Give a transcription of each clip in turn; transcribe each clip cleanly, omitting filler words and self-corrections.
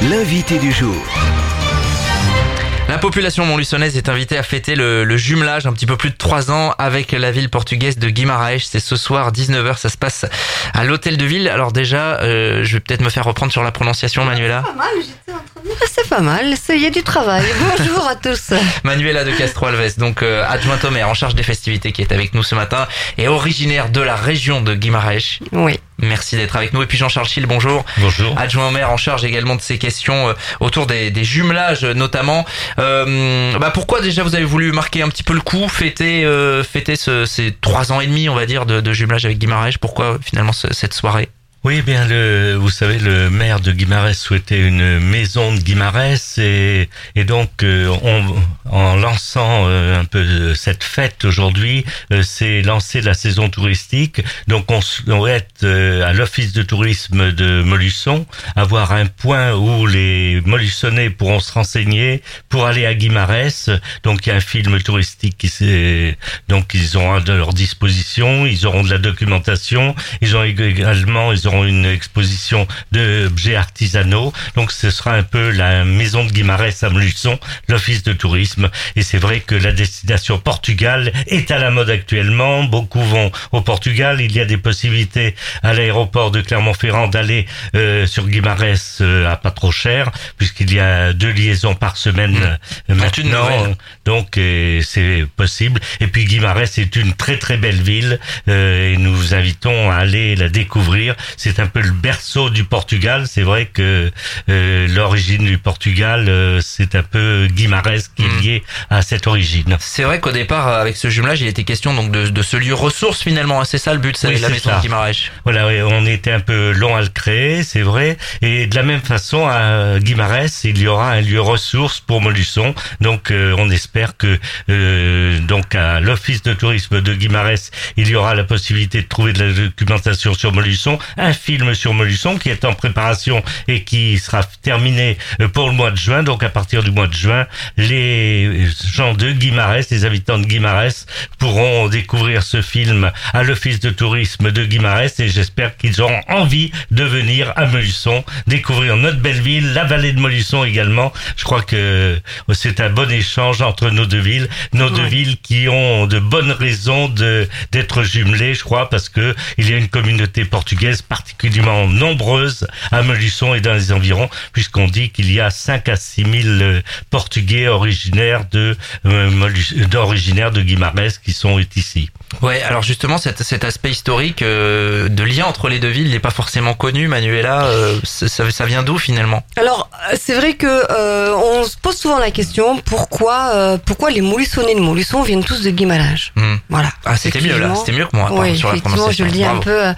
l'invité du jour. La population montluçonnaise est invitée à fêter le jumelage un petit peu plus de 3 ans avec la ville portugaise de Guimarães. C'est ce soir 19h, ça se passe à l'hôtel de ville. Alors déjà, je vais peut-être me faire reprendre sur la prononciation, Manuela. Pas mal, j'étais en train de dire, c'est pas mal, il y a du travail. Bonjour à tous. Manuela de Castro-Alves, donc adjointe au maire en charge des festivités qui est avec nous ce matin et originaire de la région de Guimarães. Oui. Merci d'être avec nous. Et puis Jean-Charles Schill, bonjour. Bonjour. Adjoint au maire en charge également de ces questions autour des jumelages notamment. Pourquoi déjà vous avez voulu marquer un petit peu le coup, fêter ces 3 ans et demi on va dire de jumelage avec Guimarães? Pourquoi finalement cette soirée? Oui, bien, vous savez, le maire de Guimarães souhaitait une maison de Guimarães et donc en lançant un peu cette fête aujourd'hui, c'est lancer la saison touristique. Donc on souhaite à l'office de tourisme de Montluçon avoir un point où les Montluçonnais pourront se renseigner pour aller à Guimarães. Donc il y a un film touristique donc ils auront à leur disposition, ils auront de la documentation, ils auront une exposition d'objets artisanaux. Donc ce sera un peu la maison de Guimarães à Montluçon, l'office de tourisme. Et c'est vrai que la destination Portugal est à la mode actuellement. Beaucoup vont au Portugal. Il y a des possibilités à l'aéroport de Clermont-Ferrand d'aller sur Guimarães à pas trop cher, puisqu'il y a 2 liaisons par semaine maintenant. Donc c'est possible. Et puis Guimarães est une très très belle ville et nous vous invitons à aller la découvrir. C'est un peu le berceau du Portugal. C'est vrai que l'origine du Portugal, c'est un peu Guimarães qui est lié à cette origine. C'est vrai qu'au départ, avec ce jumelage, il était question donc de ce lieu ressource finalement. C'est ça le but, c'est la maison de Guimarães. Voilà, oui, on était un peu long à le créer, c'est vrai. Et de la même façon, à Guimarães, il y aura un lieu ressource pour Montluçon. Donc, on espère que donc à l'office de tourisme de Guimarães, il y aura la possibilité de trouver de la documentation sur Montluçon, un film sur Montluçon qui est en préparation et qui sera terminé pour le mois de juin. Donc à partir du mois de juin, les gens de Guimarães, les habitants de Guimarães pourront découvrir ce film à l'office de tourisme de Guimarães et j'espère qu'ils auront envie de venir à Montluçon, découvrir notre belle ville, la vallée de Montluçon également. Je crois que c'est un bon échange entre nos deux villes, deux villes qui ont de bonnes raisons d'être jumelées, je crois, parce que il y a une communauté portugaise particulièrement nombreuse à Montluçon et dans les environs, puisqu'on dit qu'il y a 5 à 6 000 Portugais originaires de Guimarães qui sont ici. Ouais, alors justement cet aspect historique de lien entre les deux villes n'est pas forcément connu, Manuela. Ça vient d'où finalement? Alors c'est vrai que on se pose souvent la question pourquoi les Montluçonnais de Montluçon viennent tous de Guimarães. Voilà. Ah, c'était mieux là, c'était mieux que moi. Oui, sur la effectivement, je le dis un peu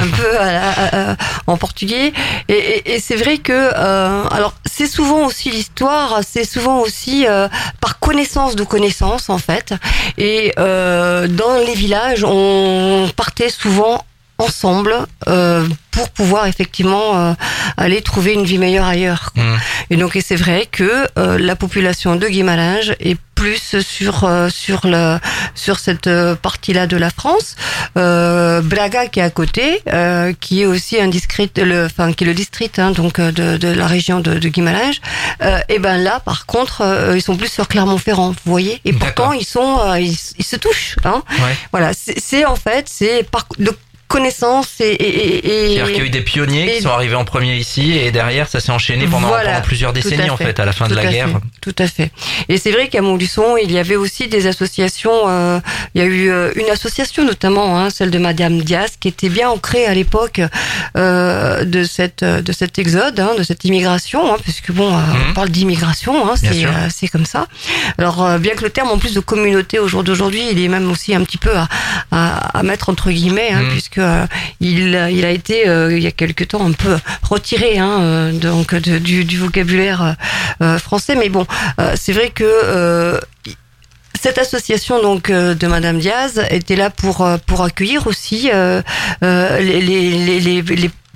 en portugais. Et c'est vrai que alors c'est souvent aussi l'histoire, c'est souvent aussi par connaissance de connaissances en fait. Et dans les villages, on partait souvent ensemble pour pouvoir effectivement aller trouver une vie meilleure ailleurs. Et donc c'est vrai que la population de Guimarães est plus sur cette partie-là de la France. Braga qui est à côté, qui est aussi qui est le district donc de la région de Guimarães. Et ben là par contre ils sont plus sur Clermont-Ferrand, vous voyez. Et pourtant ils se touchent. Hein. Ouais. Voilà, c'est par de connaissance C'est-à-dire qu'il y a eu des pionniers qui sont arrivés en premier ici et derrière ça s'est enchaîné pendant plusieurs décennies en fait à la fin de la guerre. Tout à fait. Et c'est vrai qu'à Montluçon il y avait aussi des associations. Il y a eu une association notamment, celle de Madame Diaz, qui était bien ancrée à l'époque de cet exode, de cette immigration, puisque on parle d'immigration, c'est comme ça. Alors bien que le terme en plus de communauté au jour d'aujourd'hui, il est même aussi un petit peu à mettre entre guillemets, puisque il a été il y a quelque temps un peu retiré donc du vocabulaire français, mais bon c'est vrai que cette association donc de Madame Diaz était là pour accueillir aussi les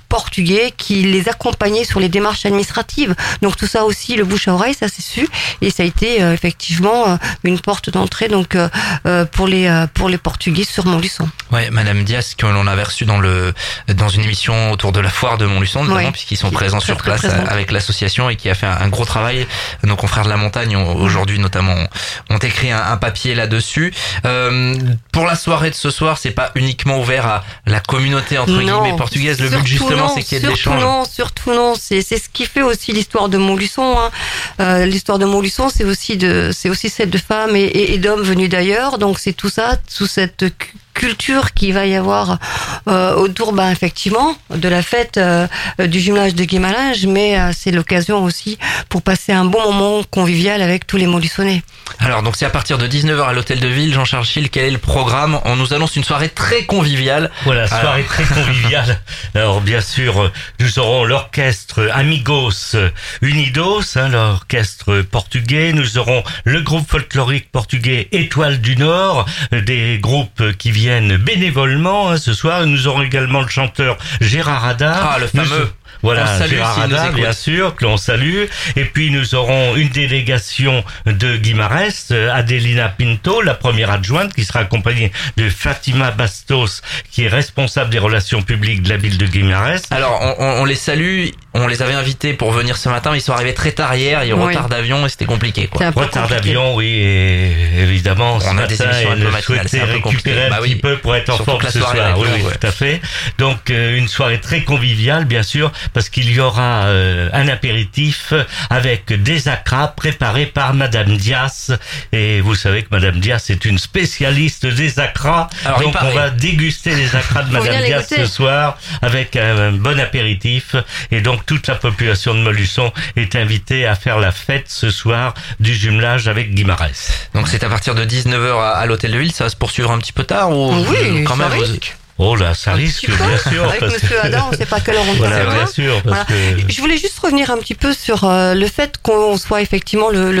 portugais qui les accompagnait sur les démarches administratives. Donc tout ça aussi, le bouche à oreille, ça s'est su et ça a été effectivement une porte d'entrée donc pour les Portugais sur Montluçon. Ouais, Madame Dias, que l'on avait reçue dans une émission autour de la foire de Montluçon, notamment, puisqu'ils sont présents sur place avec l'association et qui a fait un gros travail. Nos confrères de la montagne aujourd'hui notamment ont écrit un papier là-dessus. Pour la soirée de ce soir, c'est pas uniquement ouvert à la communauté entre guillemets portugaise. Le but justement, c'est qu'il y ait de l'échange. Surtout non. C'est ce qui fait aussi l'histoire de Montluçon. L'histoire de Montluçon, c'est aussi celle de femmes et d'hommes venus d'ailleurs. Donc c'est tout ça, sous cette culture qu'il va y avoir autour effectivement de la fête du jumelage de Guimarães, mais c'est l'occasion aussi pour passer un bon moment convivial avec tous les Montluçonnais. Alors donc c'est à partir de 19h à l'hôtel de ville. Jean-Charles Schill, quel est le programme? On nous annonce une soirée très conviviale. Voilà, soirée très conviviale. Alors bien sûr, nous aurons l'orchestre Amigos Unidos, l'orchestre portugais. Nous aurons le groupe folklorique portugais Étoile du Nord, des groupes qui viennent bénévolement ce soir. Nous aurons également le chanteur Gérard Hadar. Ah, le fameux. Voilà, Gérard Hadar, bien sûr, que l'on salue. Et puis nous aurons une délégation de Guimarães, Adelina Pinto, la première adjointe, qui sera accompagnée de Fatima Bastos, qui est responsable des relations publiques de la ville de Guimarães. Alors, on les salue. On les avait invités pour venir ce matin, mais ils sont arrivés très tard hier. Il y a eu retard d'avion et c'était compliqué, quoi. Retard d'avion, oui, et évidemment, on a des émissions un peu matinales, c'est un peu compliqué. Récupérer un petit peu pour être en forme ce soir. Oui, tout à fait. Donc, une soirée très conviviale, bien sûr, parce qu'il y aura un apéritif avec des acras préparés par Madame Dias. Et vous savez que Madame Dias est une spécialiste des acras. Alors, donc, on va déguster les acras de Madame Dias ce soir avec un bon apéritif. Et donc, toute la population de Montluçon est invitée à faire la fête ce soir du jumelage avec Guimarães. Donc c'est à partir de 19h à l'hôtel de ville. Ça va se poursuivre un petit peu tard ou oui, quand même Oh là, ça risque, bien sûr. Avec Monsieur Hadar, on ne sait pas quelle heure on voilà, bien sûr. Parce que... Je voulais juste revenir un petit peu sur le fait qu'on soit effectivement le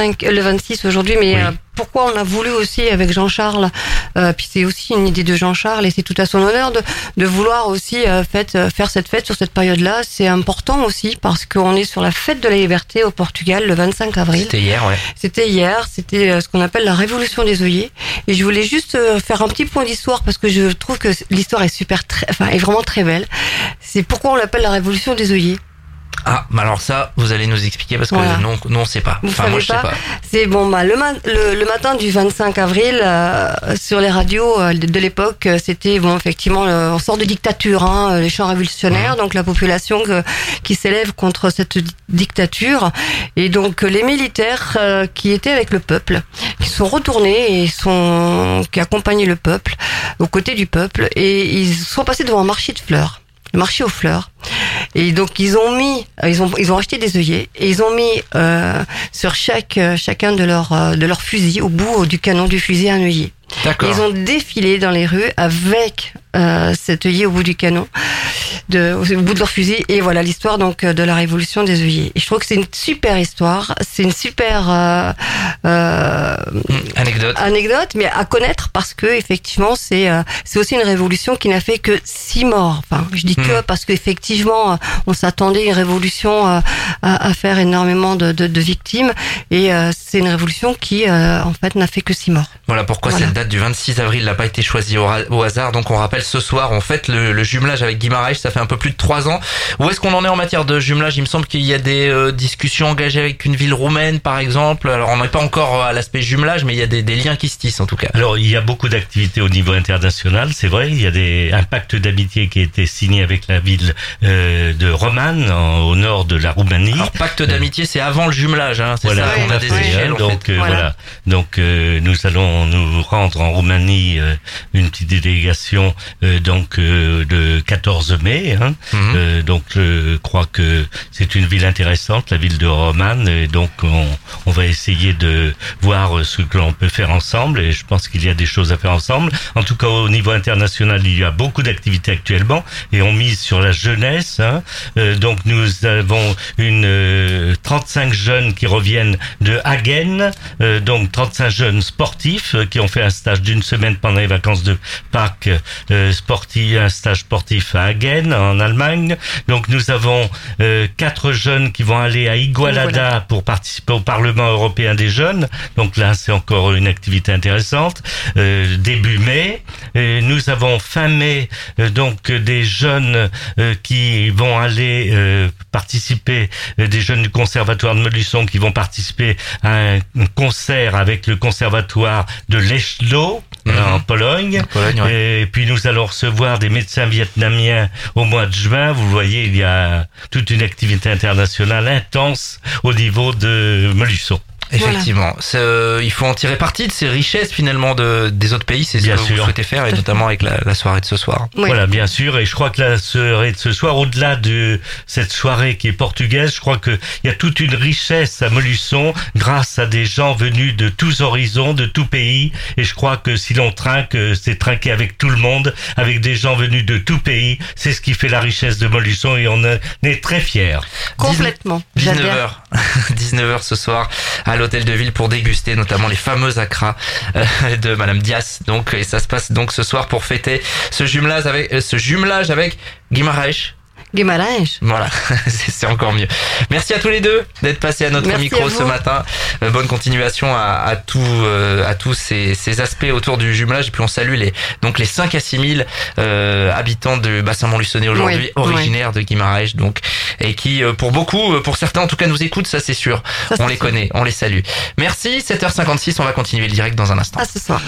26 aujourd'hui, mais pourquoi on a voulu aussi avec Jean-Charles, puis c'est aussi une idée de Jean-Charles et c'est tout à son honneur de vouloir aussi faire cette fête sur cette période-là. C'est important aussi parce qu'on est sur la fête de la liberté au Portugal le 25 avril. C'était hier, ouais. C'était hier, c'était ce qu'on appelle la révolution des œillets. Et je voulais juste faire un petit point d'histoire parce que je trouve que l'histoire est est vraiment très belle. C'est pourquoi on l'appelle la révolution des œillets. Ah, mais alors ça, vous allez nous expliquer parce que nous on sait pas. Enfin, moi je sais pas. C'est le matin du 25 avril sur les radios de l'époque, c'était effectivement on sort de dictature, les chants révolutionnaires, donc la population qui s'élève contre cette dictature et donc les militaires qui étaient avec le peuple, qui sont retournés et qui accompagnaient le peuple aux côtés du peuple et ils sont passés devant un marché de fleurs. Le marché aux fleurs. Et donc ils ont acheté des œillets et ils ont mis sur chacun de leurs fusils au bout du canon du fusil un œillet. D'accord. Et ils ont défilé dans les rues avec cet œillet au bout du canon, au bout de leur fusil. Et voilà l'histoire donc de la révolution des œillets. Et je trouve que c'est une super histoire, c'est une super anecdote, mais à connaître parce que effectivement c'est aussi une révolution qui n'a fait que 6 morts. Enfin, je dis que parce qu'effectivement on s'attendait à une révolution à faire énormément de victimes et c'est une révolution qui en fait n'a fait que 6 morts. Voilà pourquoi cette date du 26 avril n'a pas été choisie au hasard. Donc on rappelle ce soir on fête le jumelage avec Guimarães. Ça fait un peu plus de 3 ans. Où est-ce qu'on en est en matière de jumelage? Il me semble qu'il y a des discussions engagées avec une ville roumaine par exemple. Alors on n'est pas encore à l'aspect jumelage, mais il y a des liens qui se tissent en tout cas. Alors il y a beaucoup d'activités au niveau international, c'est vrai. Il y a un pacte d'amitié qui a été signé avec la ville de Roman au nord de la Roumanie. Alors pacte d'amitié, c'est avant le jumelage, c'est voilà, ça. On a des échelles. Donc voilà. Donc nous allons nous rendre en Roumanie, une petite délégation le 14 mai. Donc je crois que c'est une ville intéressante, la ville de Roman, et donc on va essayer de voir ce que l'on peut faire ensemble, et je pense qu'il y a des choses à faire ensemble. En tout cas, au niveau international, il y a beaucoup d'activités actuellement, et on mise sur la jeunesse. Donc nous avons 35 jeunes qui reviennent de Hagen, donc 35 jeunes sportifs qui ont fait un stage d'1 semaine pendant les vacances de Pâques sportif, un stage sportif à Hagen en Allemagne. Donc nous avons 4 jeunes qui vont aller à Igualada pour participer au Parlement européen des jeunes. Donc là, c'est encore une activité intéressante. Début mai, nous avons fin mai donc des jeunes qui vont aller participer, des jeunes du conservatoire de Montluçon qui vont participer à un concert avec le conservatoire de Leszno en Pologne. Ouais. Et puis nous allons recevoir des médecins vietnamiens au mois de juin. Vous voyez, il y a toute une activité internationale intense au niveau de Montluçon. Effectivement, il faut en tirer parti de ces richesses finalement des autres pays, c'est ce Bien que sûr. vous souhaitez faire, et notamment avec la soirée de ce soir. Oui. Voilà, bien sûr. Et je crois que la soirée de ce soir, au-delà de cette soirée qui est portugaise, je crois qu'il y a toute une richesse à Montluçon grâce à des gens venus de tous horizons, de tout pays. Et je crois que si l'on trinque, c'est trinquer avec tout le monde, avec des gens venus de tout pays. C'est ce qui fait la richesse de Montluçon et on en est très fiers. Complètement. J'adhère. 19h ce soir à l'hôtel de ville pour déguster notamment les fameux acras de Madame Dias. Donc, et ça se passe donc ce soir pour fêter ce jumelage avec Guimarães. Guimarães. Voilà, c'est encore mieux. Merci à tous les deux d'être passés à notre Merci micro à vous. ce matin. Bonne continuation à tous ces aspects autour du jumelage. Et puis on salue les 5 à 6 000 habitants de bassin Montluçonnais aujourd'hui, Oui, originaires de Guimarães, donc, et qui pour certains en tout cas nous écoutent, ça c'est sûr. Ça, On c'est les sûr. connaît, on les salue. Merci, 7h56, on va continuer le direct dans un instant. À ce soir.